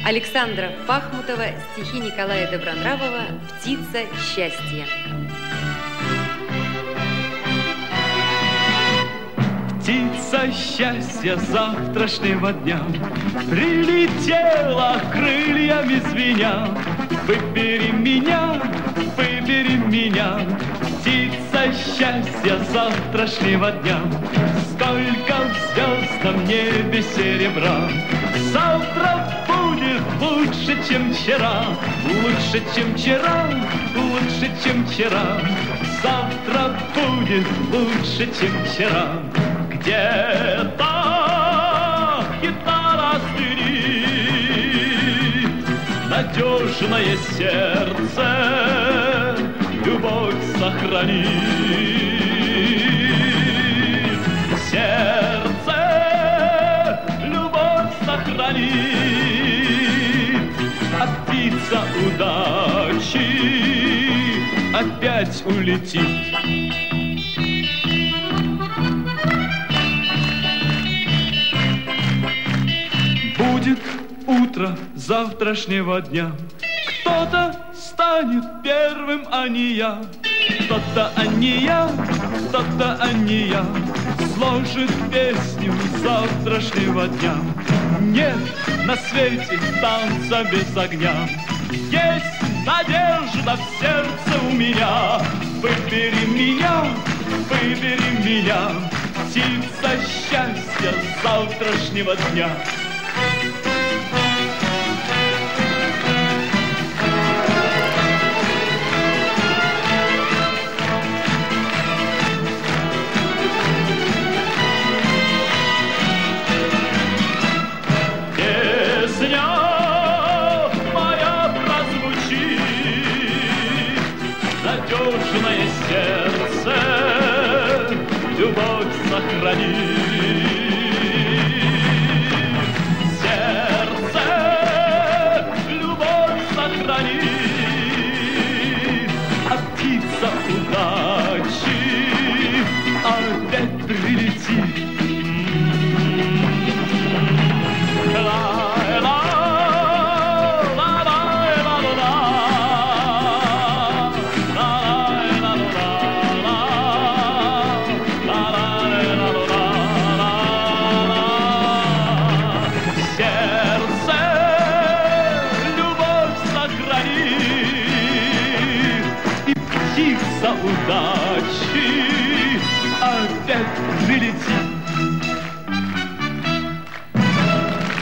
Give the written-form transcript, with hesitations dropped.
Александра Пахмутова, стихи Николая Добронравова «Птица счастья». Птица счастья завтрашнего дня прилетела крыльями звеня. Выбери меня, птица счастья завтрашнего дня. Сколько в звездном небе серебра, завтра будет лучше, чем вчера. Лучше, чем вчера, лучше, чем вчера. Завтра будет лучше, чем вчера. Где-то гитара стынет, надежное сердце любовь сохранит. Сердце любовь сохранит, а птица удачи опять улетит. Будет утро завтрашнего дня, кто-то станет первым, а не я. Кто-то, а не я, кто-то, а не я, сложит песню завтрашнего дня. Нет на свете танца без огня, есть надежда в сердце у меня. Выбери меня, птица счастья завтрашнего дня. Песня моя прозвучит, надежное сердце любовь сохранит.